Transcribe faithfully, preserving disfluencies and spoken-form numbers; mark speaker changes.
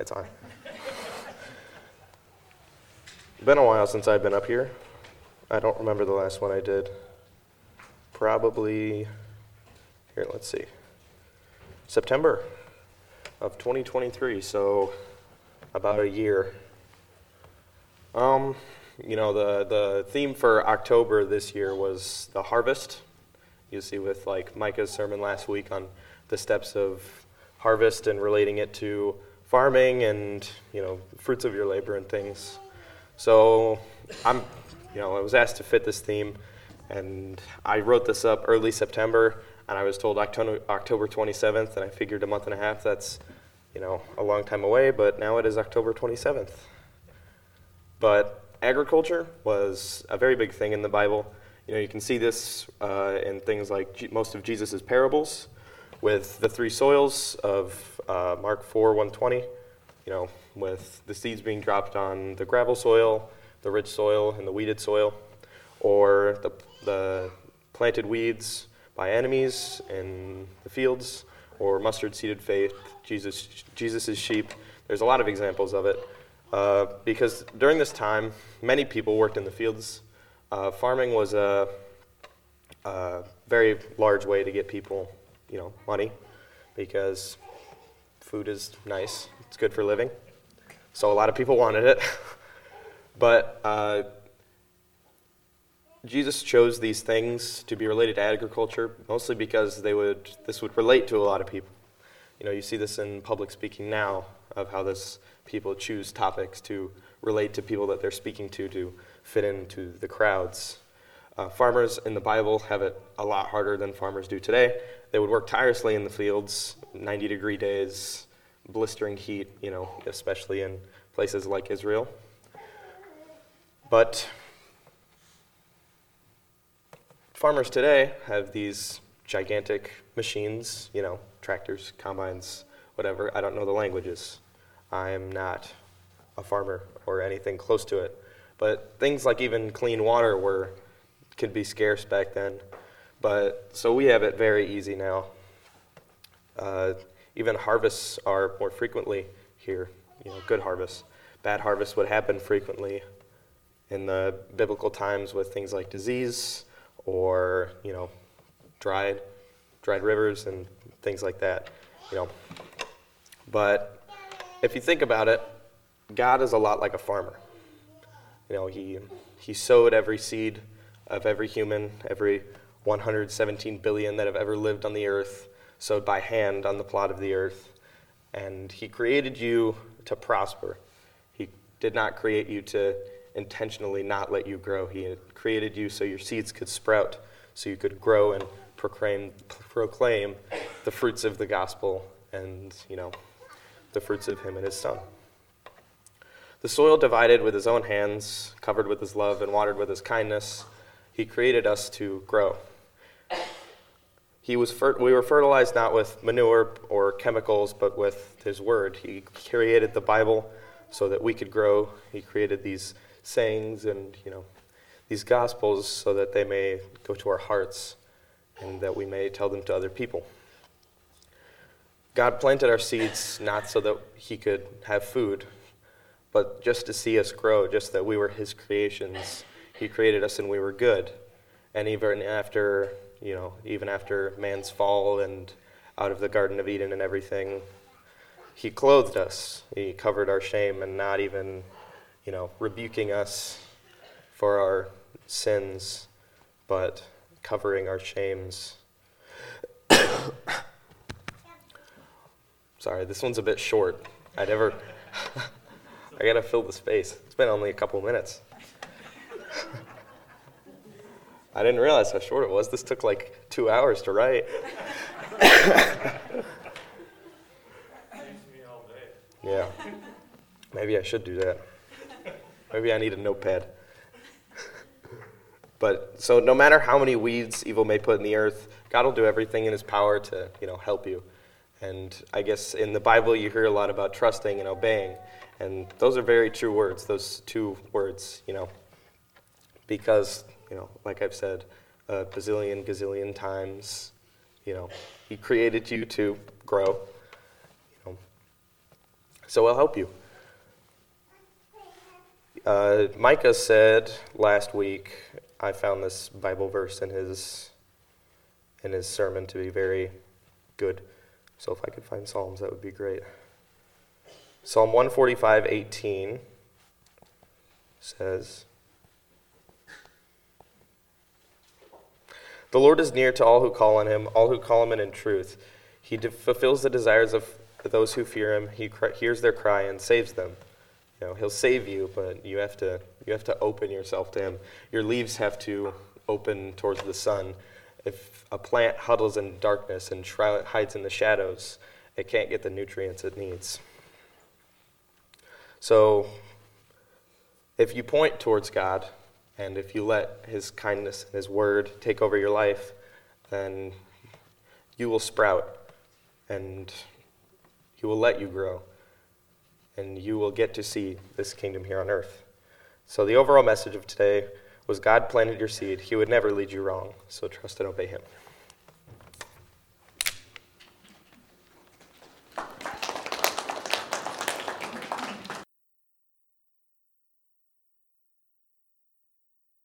Speaker 1: It's on. Been a while since I've been up here. I don't remember the last one I did. Probably, here, let's see, September of twenty twenty-three, so about a year. Um, you know, the, the theme for October this year was the harvest. You see with like Micah's sermon last week on the steps of harvest and relating it to farming and, you know, fruits of your labor and things. So I'm, you know, I was asked to fit this theme, and I wrote this up early September, and I was told October, October twenty-seventh, and I figured a month and a half, that's, you know, a long time away, but now it is October twenty-seventh. But agriculture was a very big thing in the Bible. You know, you can see this uh, in things like G- most of Jesus' parables, with the three soils of uh, Mark four, one twenty, you know, with the seeds being dropped on the gravel soil, the rich soil, and the weeded soil, or the, the planted weeds by enemies in the fields, or mustard-seeded faith, Jesus, Jesus's sheep. There's a lot of examples of it, uh, because during this time, many people worked in the fields. Uh, farming was a, a very large way to get people, you know, money, because food is nice, it's good for living. So a lot of people wanted it. But uh, Jesus chose these things to be related to agriculture, mostly because they would this would relate to a lot of people. You know, you see this in public speaking now, of how this people choose topics to relate to people that they're speaking to, to fit into the crowds. Uh, farmers in the Bible have it a lot harder than farmers do today. They would work tirelessly in the fields, ninety degree days, blistering heat, you know, especially in places like Israel. But farmers today have these gigantic machines, you know, tractors, combines, whatever. I don't know the languages. I'm not a farmer or anything close to it. But things like even clean water were could be scarce back then. But so we have it very easy now. Uh, even harvests are more frequently here, you know, good harvests. Bad harvests would happen frequently in the biblical times with things like disease or, you know, dried dried rivers and things like that, you know. But if you think about it, God is a lot like a farmer. You know, he he sowed every seed of every human, every one hundred seventeen billion that have ever lived on the earth, sowed by hand on the plot of the earth. And he created you to prosper. He did not create you to intentionally not let you grow. He created you so your seeds could sprout, so you could grow and proclaim proclaim the fruits of the gospel and, you know, the fruits of him and his son. The soil divided with his own hands, covered with his love, and watered with his kindness. He created us to grow. He was fer- we were fertilized not with manure or chemicals, but with his word. He created the Bible so that we could grow. He created these sayings and, you know, these gospels so that they may go to our hearts and that we may tell them to other people. God planted our seeds not so that he could have food, but just to see us grow, just that we were his creations. He created us and we were good. And even after, you know, even after man's fall and out of the Garden of Eden and everything, he clothed us. He covered our shame and not even, you know, rebuking us for our sins, but covering our shames. Sorry, this one's a bit short. I never... I gotta fill the space. It's been only a couple minutes. I didn't realize how short it was. This took like two hours to write. Yeah. Maybe I should do that. Maybe I need a notepad. But so no matter how many weeds evil may put in the earth, God will do everything in his power to, you know, help you. And I guess in the Bible you hear a lot about trusting and obeying. And those are very true words, those two words, you know, because, you know, like I've said a bazillion, gazillion times, you know, he created you to grow. You know. So I'll help you. Uh, Micah said last week, I found this Bible verse in his in his sermon to be very good. So if I could find Psalms, that would be great. Psalm one forty-five, eighteen says, "The Lord is near to all who call on him, all who call him in truth. He de- fulfills the desires of those who fear him. He cr- hears their cry and saves them." You know, he'll save you, but you have to you have to open yourself to him. Your leaves have to open towards the sun. If a plant huddles in darkness and tri- hides in the shadows, it can't get the nutrients it needs. So, if you point towards God, and if you let his kindness and his word take over your life, then you will sprout, and he will let you grow, and you will get to see this kingdom here on earth. So the overall message of today was God planted your seed. He would never lead you wrong, so trust and obey him.